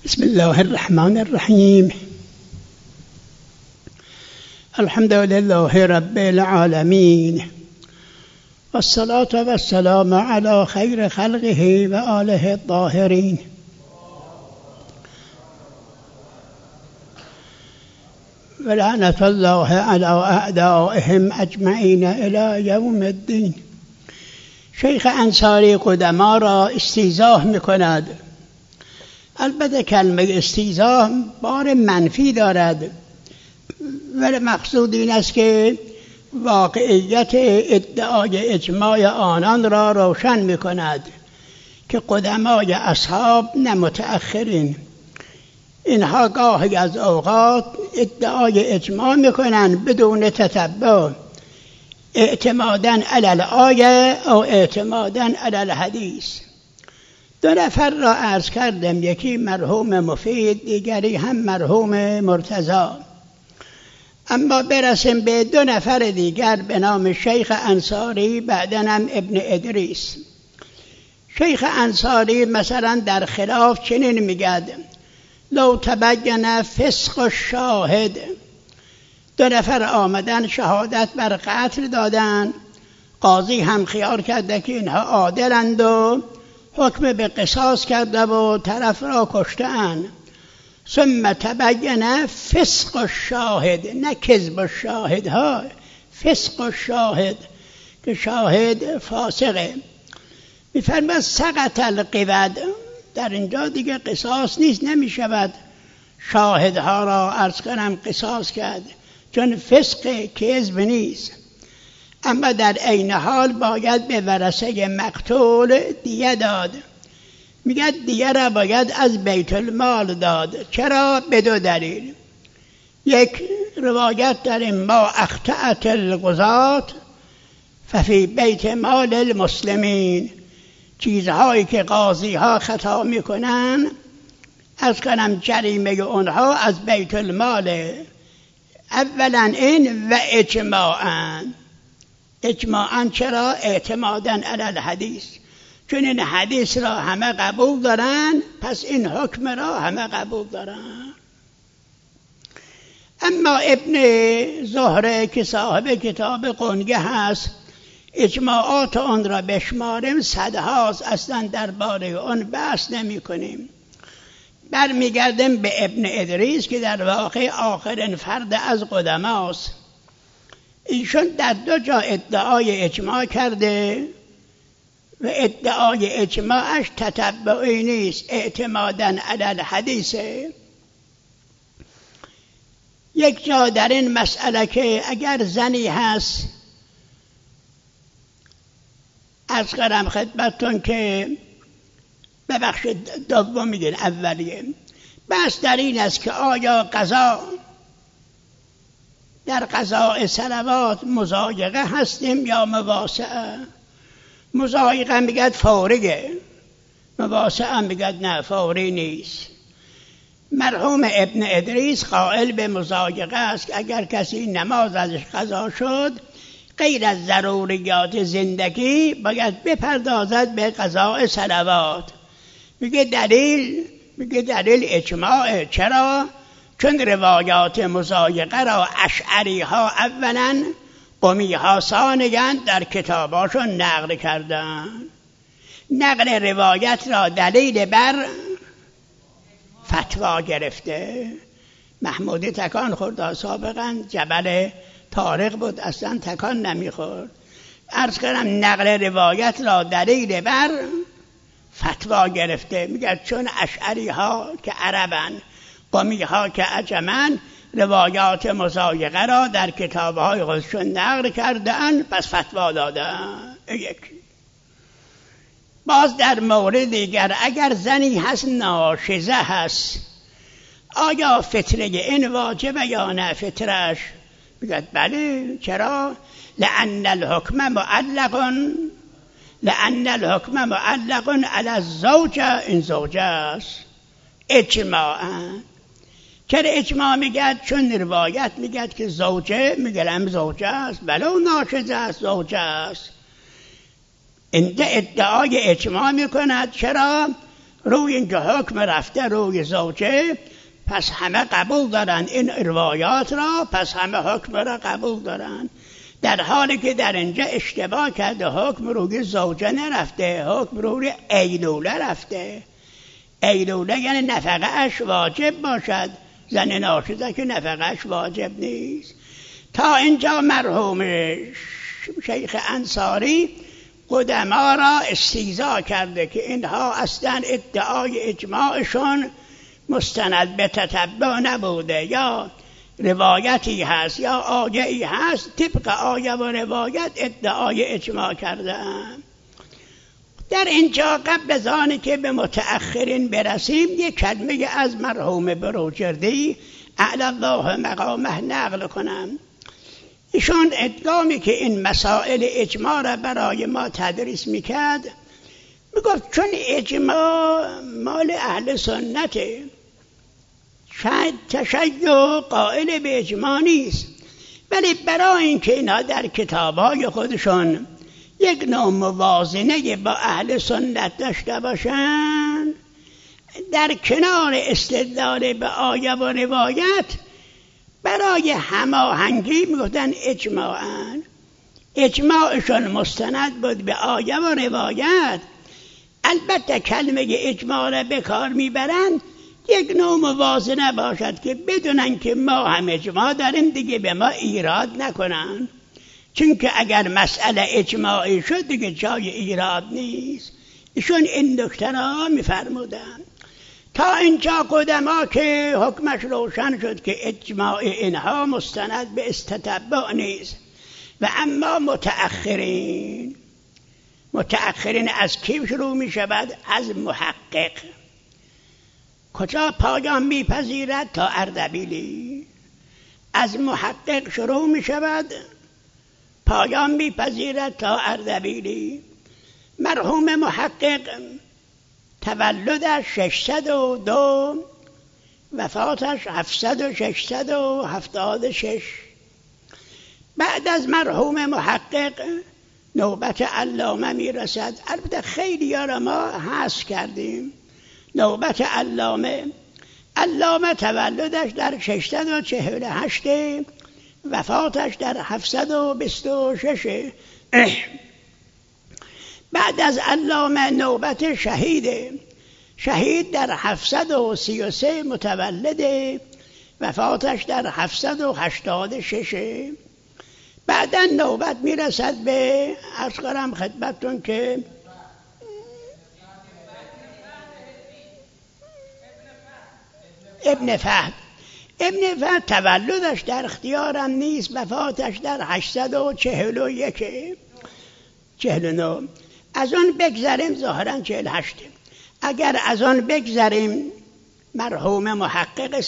بسم الله الرحمن الرحیم. الحمد لله رب العالمین والصلاة والسلام علی خیر خلقه و آله الطاهرین. ولعنة الله علی اعدائهم اجمعین الی یوم الدین. شیخ انصاری قدما را استیضاح می‌کند. البته کلمه استیضاح بار منفی دارد، ولی مقصود این است که واقعیت ادعای اجماع آنان را روشن می‌کند که قدمای اصحاب نه متأخرین، اینها گاهی از اوقات ادعای اجماع می‌کنند بدون تتبع، اعتمادا علی الآیه او اعتمادا علی الحدیث. دو نفر را عرض کردم، یکی مرحوم مفید، دیگری هم مرحوم مرتضی. اما برسیم به دو نفر دیگر به نام شیخ انصاری، بعداً هم ابن ادریس. شیخ انصاری مثلا در خلاف چنین میگد: لو تبین فسق الشاهد. دو نفر آمدن شهادت بر قتل دادن، قاضی هم خیال کرده که اینها عادلند و حکم به قصاص کرده و طرف را کشته‌اند. ثم تبین فسق الشاهد، نه کذب الشاهد ها، فسق الشاهد که شاهد فاسقه. می‌فرماید سقط القود، در اینجا دیگه قصاص نیست، نمی‌شود شاهدها را عرض کنم قصاص کرد، چون فسق کذب نیست. اما در عین حال باید به ورثه مقتول دیه داد. میگه دیه را باید از بیت المال داد. چرا؟ به دو دلیل. یک روایت داریم: ما اخطأت القضاة ففی بیت مال المسلمین. چیزهایی که قاضی ها خطا میکنن، از کنم جریمه اونها از بیت المال. اولا این و اجماعاً. اجماعاً چرا؟ اعتمادا علی الحدیث، چون این حدیث را همه قبول دارن، پس این حکم را همه قبول دارن. اما ابن زهره که صاحب کتاب قنگه هست، اجماعات آن را بشماریم صدهاست، اصلا درباره اون بحث نمی کنیم. برمیگردیم به ابن ادریس که در واقع آخرین فرد از قدماست. ایشون در دو جا ادعای اجماع کرده و ادعای اجماعش تتبعی نیست، اعتمادا علی الحدیثه. یک جا در این مسئله که اگر زنی هست، از قرم خدمتون که ببخشید دوم میگن اولیه، بس در این است که آیا قضا در قضاء صلوات مضایقه هستیم یا مواسعه؟ مضایقه میگد فوریه، مواسعه میگد نه فوری نیست. مرحوم ابن ادریس قائل به مضایقه است که اگر کسی نماز ازش قضا شد، غیر از ضروریات زندگی باید بپردازد به قضاء صلوات. میگه دلیل اجماع. چرا؟ چون روایات مضایقه را اشعری ها اولا، قمی ها ثانیاً در کتاباشون نقل کردن. نقل روایت را دلیل بر فتوا گرفته. محمودی تکان خورد سابقاً، جبل طارق بود اصلا تکان نمیخورد. عرض کنم نقل روایت را دلیل بر فتوا گرفته. میگه چون اشعری ها که عربن، قمی ها که عجمن، روایات مضایقه را در کتابهای خودشون نقل کردن، پس فتوا دادن. یک. باز در مورد دیگر، اگر زنی هست ناشزه هست، آیا فطره این واجبه یا نه فطرش؟ بگید بله. چرا؟ لأن الحکم معلق علی الزوجه، این زوجه است اجماعاً. چرا اجماع میگد؟ چون روایت میگد که زوجه، میگم زوجه است، ولو ناشزه است زوجه است. این ادعای اجماع میکند. چرا؟ روی اینکه حکم رفته روی زوجه، پس همه قبول دارن این روایات را، پس همه حکم را قبول دارن، در حالی که در اینجا اشتباه کرده، حکم روی زوجه نرفته، حکم روی ایلوله رفته. ایلوله یعنی نفقه اش واجب باشد، زن ناشده که نفقه اش واجب نیست. تا اینجا مرحوم شیخ انصاری قدما را استیضاح کرده که اینها اصلا ادعای اجماعشون مستند به تتبع نبوده، یا روایتی هست یا آیه‌ای هست، طبق آیه و روایت ادعای اجماع کرده‌اند. در اینجا قبل از آنی که به متأخرین برسیم، یک کلمه از مرحوم بروجردی اعلی الله مقامه نقل کنم. ایشون ادعامی که این مسائل اجماع را برای ما تدریس میکرد، میگفت چون اجماع مال اهل سنته، شاید تشیع قائل به اجماع نیست، ولی برای اینکه اینها در کتاب‌های خودشون یک نوع موازنه با اهل سنت داشته باشن، در کنار استدلال به آیه و روایت برای هماهنگی میگفتن اجماعن. اجماعشون مستند بود به آیه و روایت. البته کلمه اجماع را به کار میبرند یک نوع موازنه باشد که بدونن که ما هم اجماع داریم، دیگه به ما ایراد نکنن، چون که اگر مسئله اجماعی شد دیگه جای ایراد نیست. ایشون این نکته را میفرمودن. تا اینجا قدما که حکمش روشن شد که اجماع اینها مستند به استتبع نیست. و اما متأخرین از کی شروع می شود؟ از محقق. کجا پایان می پذیرد؟ تا اردبیلی. از محقق شروع می شود، پایان می پذیرد تا اردبیلی. مرحوم محقق تولدش 602، وفاتش 776. بعد از مرحوم محقق نوبت علامه می رسد. البته خیلی ها را ما حذف کردیم. نوبت علامه تولدش در 648، وفاتش در 726. بعد از علامه نوبت شهید در 733 متولده، وفاتش در 786. بعدا نوبت میرسد به عرض کنم خدمتتون که ابن فهد تولدش در اختیارم نیست، وفاتش در 841 49. از آن بگذریم ظاهرا 48. اگر از آن بگذریم مرحوم محقق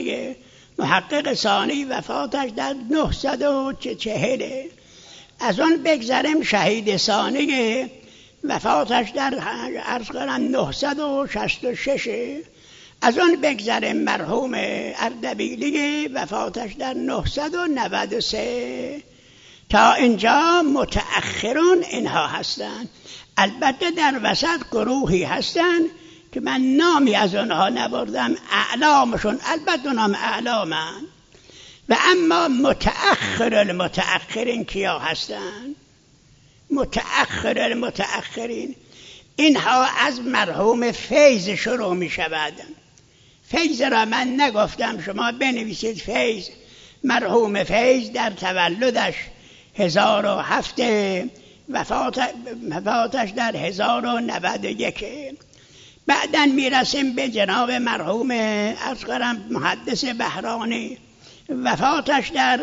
ثانی وفاتش در 940. از آن بگذریم شهید ثانی وفاتش در عرض کنم 966. از آن بگذریم مرحوم اردبیلی وفاتش در 993. تا اینجا متأخرون اینها هستند. البته در وسط گروهی هستند که من نامی از آنها نبردم، اعلامشون البته نام اعلامن. و اما متأخرین کیا هستند؟ متأخرین اینها از مرحوم فیض شروع می شود. فیض را من نگفتم، شما بنویسید فیض. مرحوم فیض در تولدش 1007، وفاتش در 1091. بعداً میرسیم به جناب مرحوم اصغرم محدث بهرانی، وفاتش در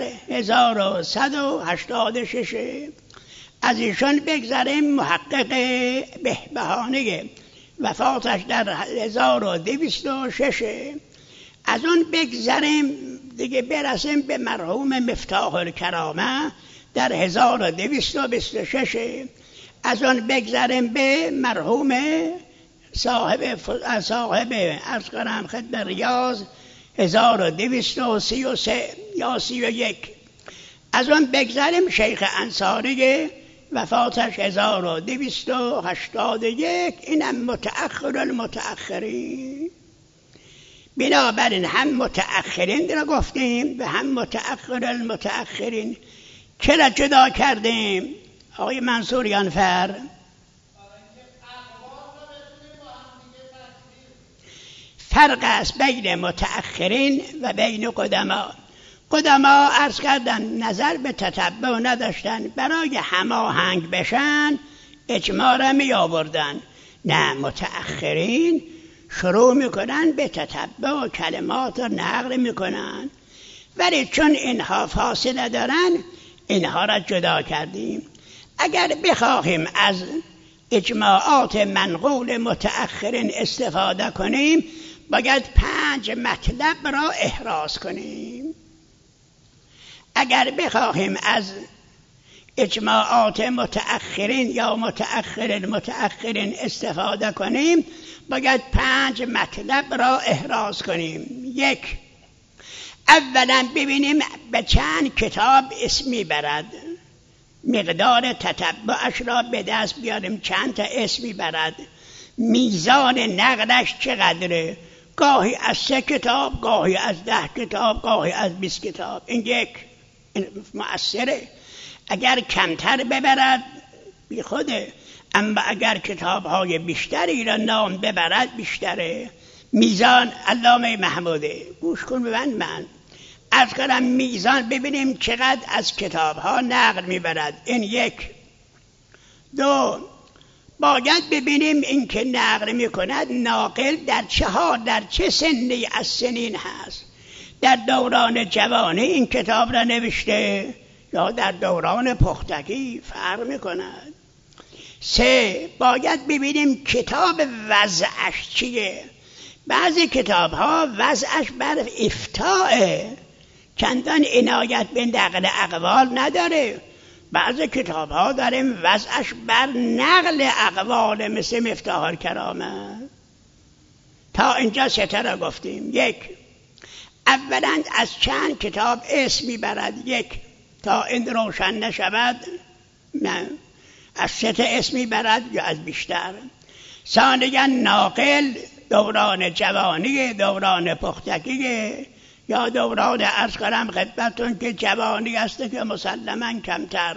1186. از ایشان بگذریم محقق بهبهانی، وفاتش در 1206. از اون بگذریم دیگه برسیم به مرحوم مفتاح الکرامه در 1226. از اون بگذریم به مرحوم صاحب عرض کنم خدمت ریاض 1233 یا 31. از اون بگذریم شیخ انصاری وفاتش 1281، اینم متأخر المتأخرین. بنابراین هم متأخرین را گفتیم و هم متأخر المتأخرین. چرا جدا کردیم آقای منصوریانفر؟ فرق است بین متأخرین و بین قدما. قدما عرض کردن نظر به تتبع نداشتن، برای هماهنگ بشن اجماع را می آوردن. نه، متأخرین شروع میکنن به تتبع و کلمات را نقل میکنن، ولی چون اینها فاصله دارن اینها را جدا کردیم. اگر بخواهیم از اجماعات منقول متأخرین استفاده کنیم باید 5 مطلب را احراز کنیم. اگر بخواهیم از اجماعات متأخرین یا متأخرین استفاده کنیم باید 5 مطلب را احراز کنیم. 1، اولا ببینیم به چند کتاب اسمی برد، مقدار تتبعش را به دست بیاریم چند تا اسمی برد، میزان نقلش چقدره، گاهی از 3 کتاب، گاهی از 10 کتاب، گاهی از 20 کتاب. این 1 مؤثره. اگر کمتر ببرد بی خوده، اما اگر کتاب‌های بیشتری را نام ببرد بیشتره. میزان علامه محموده، گوش کن ببند، من از کنم میزان ببینیم چقدر از کتاب‌ها نقل میبرد. این 1. 2، باید ببینیم این که نقل میکند ناقل در چه سنی از سنین هست. در دوران جوانی این کتاب را نوشته یا در دوران پختگی فرق میکند. 3، باید ببینیم کتاب وضعش چیه. بعضی کتاب ها وضعش بر افتاء، چندان عنایت به نقل اقوال نداره. بعضی کتاب ها داریم وضعش بر نقل اقوال، مثل مفتاح الکرامه. تا اینجا 3 تا را گفتیم. 1، اولا از چند کتاب اسمی برد. 1 تا این روشن نشود، نه از 3 تا اسمی برد یا از بیشتر. ثانیا ناقل دوران جوانی، دوران پختگی یا دوران عرض کنم خدمتتون که جوانی است که مسلماً کمتر.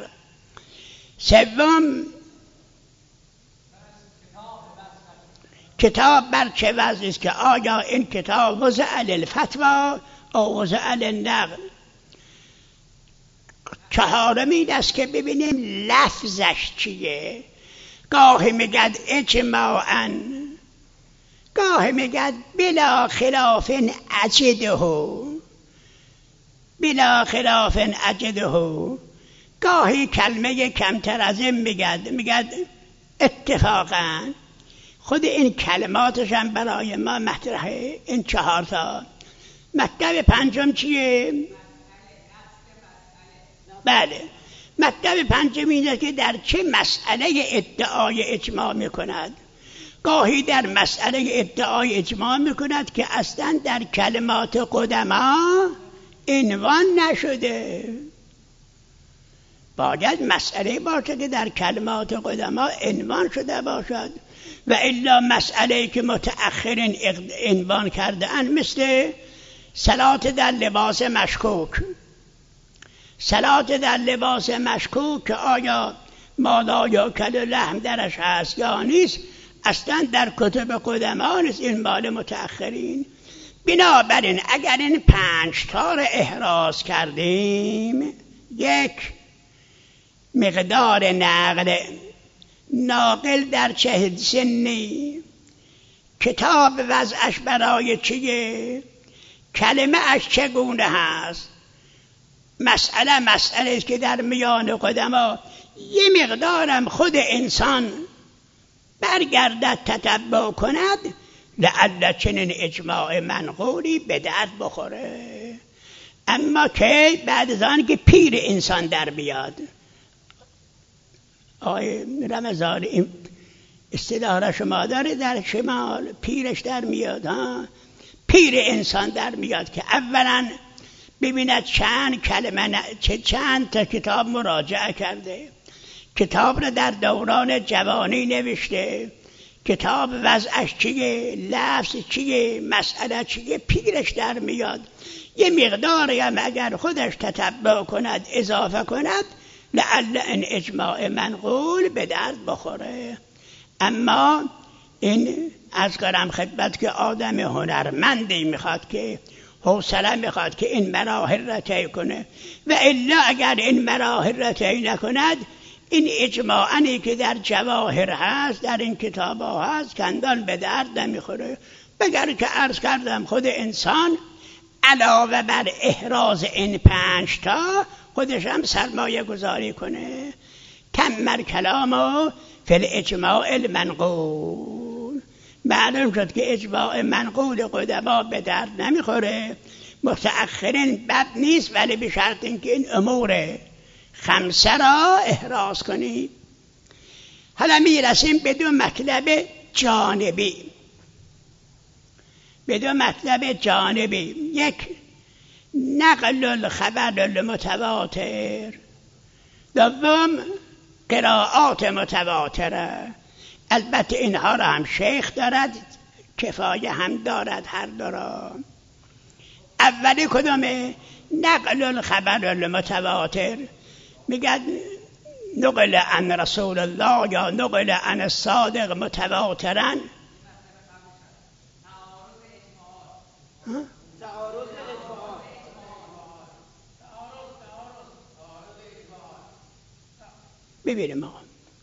3، کتاب بر چه وضعی است، که آیا این کتاب وضع للفتوی او وضع للنقل. 4 است که ببینیم لفظش چیه. گاهی میگد اجماعاً، گاهی میگد بلا خلاف اجده، گاهی کلمه کمتر از این میگد اتفاقاً. خود این کلماتش هم برای ما مطرحه. این 4 تا. مطلب 5 چیه؟ بله، مطلب 5 اینه که در چه مسئله ادعای اجماع میکند. گاهی در مسئله ادعای اجماع میکند که اصلا در کلمات قدما عنوان نشده. باید مسئله باشه که در کلمات قدما عنوان شده باشد، و الا مسئله که متأخرین عنوان کرده اند، مثل صلات در لباس مشکوک. صلات در لباس مشکوک که آیا مالا یا کل لحم درش هست یا نیست، اصلا در کتب قدما نیست، این مال متأخرین. بنابراین اگر این 5 تا را احراز کردیم، 1 مقدار ناقل در چه سنی، کتاب وضعش برای چیه، کلمه اش چگونه هست. مسئله است که در میان قدما یه مقدارم خود انسان برگردد تتبع کند، لعل چنین اجماع منقولی به درد بخوره. اما که بعد از آن که پیر انسان در بیاد، آقای رمضان این اصطلاح را شما داره در شمال، پیرش در میاد، پیر انسان در میاد که اولا ببیند چند کلمه چند تا کتاب مراجعه کرده، کتاب را در دوران جوانی نوشته، کتاب وضعش چیه، لفظ چیه، مسئله چیه، پیرش در میاد. یه مقداری هم اگر خودش تتبع کند، اضافه کند، لعل این اجماع منقول به درد بخوره. اما این از کنم خدمت که آدم هنرمندی میخواد که حوصله میخواد که این مراحل را طی کنه، و الا اگر این مراحل را طی نکند، این اجماعی که در جواهر هست، در این کتاب ها هست، کندان به درد نمیخوره. بگر که عرض کردم خود انسان علاوه بر احراز این 5 تا خودش هم سرمایه گذاری کنه. تمر کلامو فی الاجماع المنقول. معلوم شد که اجماع منقول قدما به درد نمیخوره، متأخرین بد نیست، ولی به شرط اینکه این امور 5 را احراز کنی. حالا میرسیم به 2 مطلب جانبی. به 2 مطلب جانبی. یک، نقل الخبر المتواتر. دوم، قرائات متواتره. البته اینها را هم شیخ دارد، کفایه هم دارد هر دو را. اولی کدومه؟ نقل الخبر المتواتر. میگن نقل عن رسول الله یا نقل عن الصادق متواترا. ببینیم ما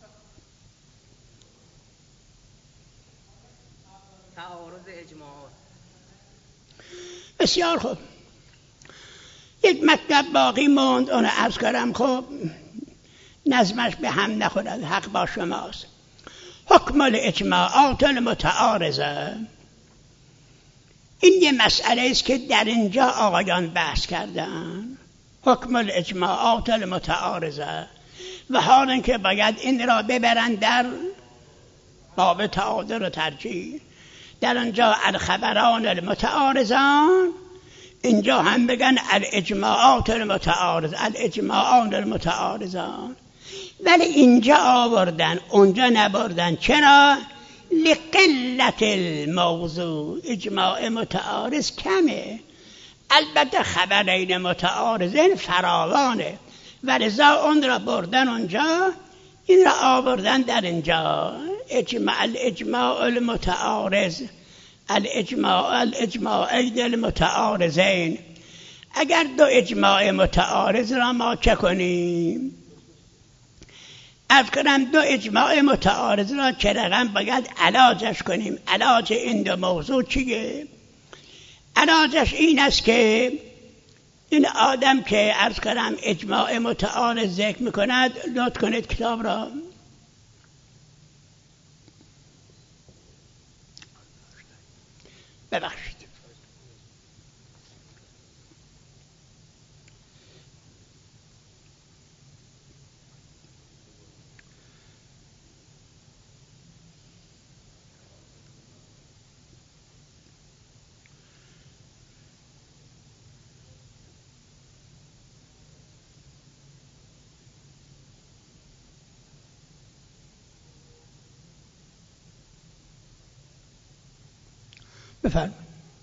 تعارض اجماعات. بسیار خوب. یک مطلب باقی موند، اون عرض کردم. خب نظمش به هم نخورد، حق با شماست. حکم الاجماعات المتعارضه. این یه مسئله است که در اینجا آقایان بحث کردن. حکم الاجماعات المتعارضه، و حال اینکه باید این را ببرن در باب تعادل و ترجیح. در اونجا الخبران المتعارضان، اینجا هم بگن الاجماعات المتعارض، الاجماعان المتعارضان. ولی اینجا آوردن، اونجا نبردن. چرا؟ لقلت الموضوع. اجماع متعارض کمه، البته خبرین متعارضین فراوانه، ولذا اون را بردن اونجا، این را آوردن در اینجا. الاجماع المتعارض، الاجماعین المتعارضین. اگر 2 اجماع متعارض را ما چه کنیم؟ از کنم 2 اجماع متعارض را چه رقم باید علاجش کنیم؟ علاج این 2 موضوع چیه؟ علاجش این است که این آدم که عرض کنم اجماع متعارض ذکر میکند، لطف کنید کتاب را. ببخشید. بفرمایید.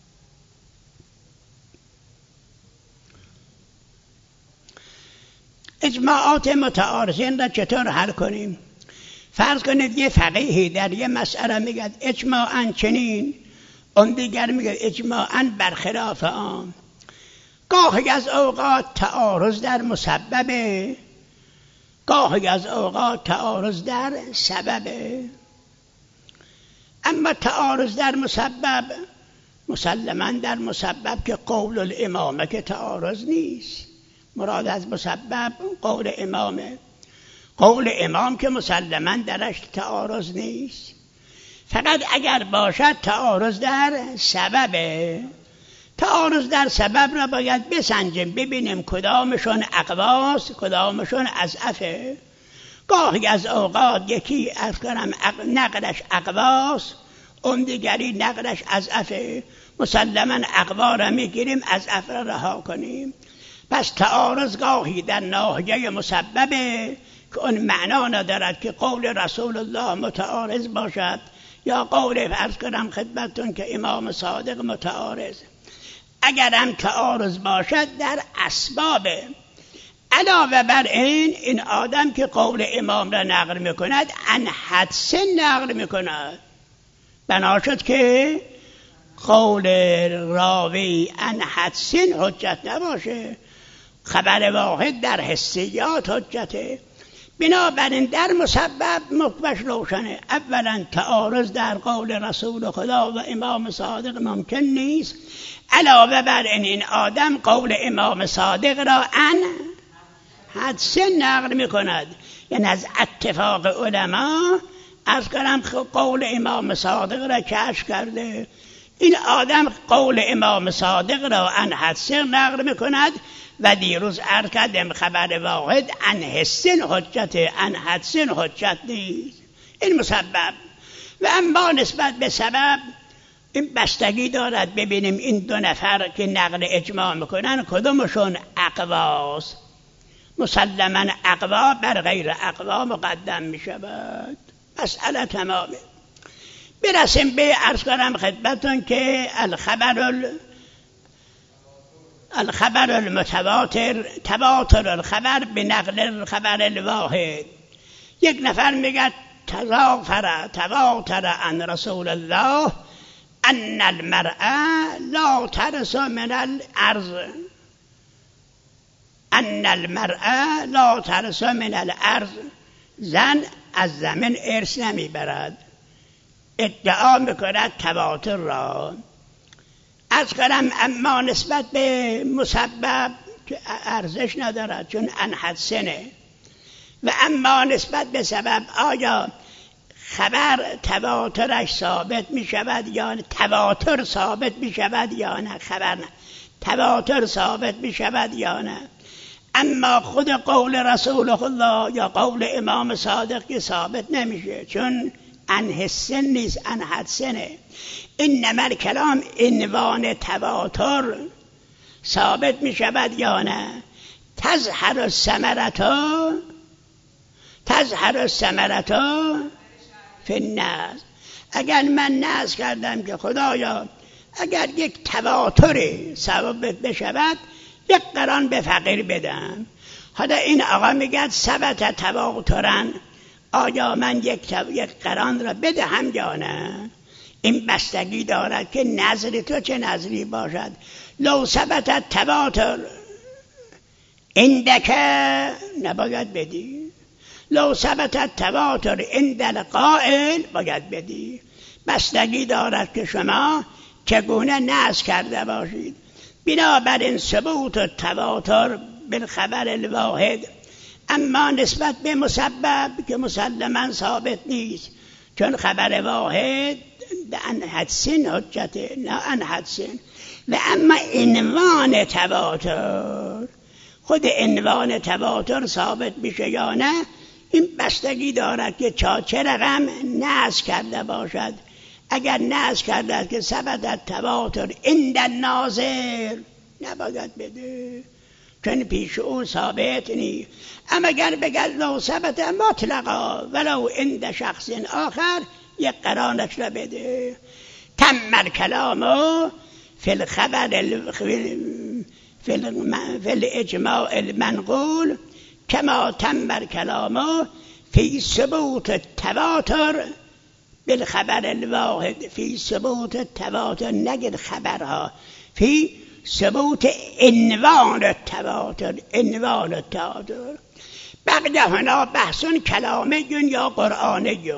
اجماعات متعارضین را چطور حل کنیم؟ فرض کنید یه فقیهی در یه مسئله میگه اجماعاً چنین، اون دیگر میگه اجماعاً برخلاف آن. گاهی از اوقات تعارض در مسببه، گاهی از اوقات تعارض در سببه. اما تعارض در مسبب، مسلماً در مسبب که قول الامامه که تعارض نیست. مراد از مسبب قول امامه. قول امام که مسلماً درش تعارض نیست. فقط اگر باشد تعارض در سببه. تعارض در سبب را باید بسنجیم، ببینیم کدامشون اقواس، کدامشون اضعفه. گاهی از اوقات یکی از کنم نقلش اقواس، اون دیگری نقلش اضعفه. مسلماً اقوا را میگیریم، اضعف را رها کنیم. پس تعارض گاهی در ناحیه مسببه، که اون معنا ندارد که قول رسول الله متعارض باشد یا قول فرض کنم خدمتتون که امام صادق متعارض. اگر هم تعارض باشد در اسبابه. علاوه بر این آدم که قول امام را نقل میکند عن حدس نقل میکند، بنا شد که قول راوی عن حدس حجت نباشه، خبر واحد در حسیات حجته. بنابراین در مسبب مکبش روشنه. اولا تعارض در قول رسول خدا و امام صادق ممکن نیست. علاوه بر این آدم قول امام صادق را عن حدس نقل می کند، یعنی از اتفاق علما از کنم قول امام صادق را کشف کرده. این آدم قول امام صادق را عن حدس نقل می کند و دیروز عرض کردم خبر واحد عن حسن حجت، عن حدسن حجت نیست. این مسبب. و اما نسبت به سبب این بستگی دارد ببینیم این دو نفر که نقل اجماع میکنن کدومشون اقواست. مسلما اقوا بر غیر اقوا مقدم میشود. مسئله تمامه. برسیم به عرض کنم خدمتون که الخبر المتواتر، تواتر الخبر به نقل الخبر الواحد. یک نفر میگه تواتر عن رسول الله ان المرأة لا ترث من الارض، ان المرأة لا ترث من الارض، زن از زمین ارث نمیبرد. ادعا میکند تواتر را. از کنم اما نسبت به مسبب که ارزش ندارد چون عن حدسنه. و اما نسبت به سبب آیا خبر تواترش ثابت می شود یا نه؟ تواتر ثابت می شود یا نه؟ خبر نه تواتر ثابت می شود یا نه؟ اما خود قول رسول الله یا قول امام صادق که ثابت نمیشه چون عن حسن نیست، عن حدسنه. انما الکلام عنوان تواتر ثابت می شود یا نه؟ تظهر الثمرة فی الناس. اگر من ناز کردم که خدایا اگر یک تواتر ثابت بشود یک قران به فقیر بدم، حالا این آقا میگه ثبت تواترن، آیا من یک قران را بدهم یا نه؟ این بستگی دارد که نظر تو چه نظری باشد. لو ثبت تواتر عندک نباید بدی، لو ثبت تواتر عند القائل باید بدی. بستگی دارد که شما چگونه نظر کرده باشید. بنابراین ثبوت تواتر بالخبر الواحد. اما نسبت به مسبب که مسلما ثابت نیست چون خبر واحد عن حدسن حجته، نه عن حدسن. و اما عنوان تواتر، خود عنوان تواتر ثابت میشه یا نه، این بستگی دارد که چه رقم نظر کرده باشد. اگر نظر کرده که ثبت تواتر عند الناظر نباید بده چون پیش او ثابت نیست. اما اگر بگه لو ثبت مطلقا ولو عند شخص آخر یک قرانش را بده. تم الکلام فی الخبر فی الاجماع المنقول کما تم الکلام فی ثبوت التواتر بالخبر الواحد. فی ثبوت التواتر نگید خبرها، فی ثبوت عنوان التواتر، عنوان التواتر. بعد هنا بحث کلامی یا قرآنی،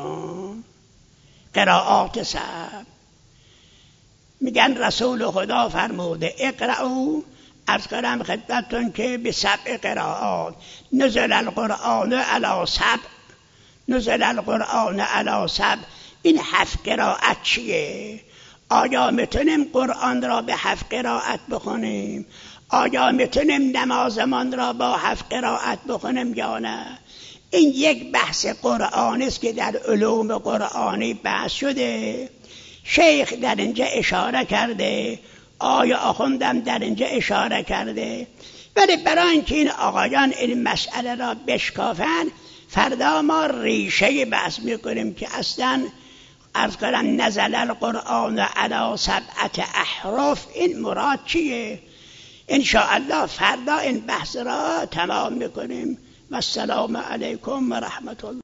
قرائات سب. میگن رسول خدا فرموده اقرأوا، عرض کنم خدمتتون که به 7 قرائات نزل القرآن علی 7، نزل القرآن علی 7. این 7 قرائت چیه؟ آیا میتونیم قرآن را به 7 قرائت بخونیم؟ آیا میتونیم نمازمان را با 7 قرائت بخونیم یا نه؟ این یک بحث قرآنی است که در علوم قرآنی بحث شده. شیخ در اینجا اشاره کرده، آیا آخوندم در اینجا اشاره کرده. ولی برای اینکه این آقایان این مسئله را بشکافن فردا ما ریشه بحث میکنیم که اصلا عرض کنم نزل القرآن علی 7 احرف، این مراد چیه؟ انشاءالله فردا این بحث را تمام میکنیم. و السلام علیکم و رحمت الله.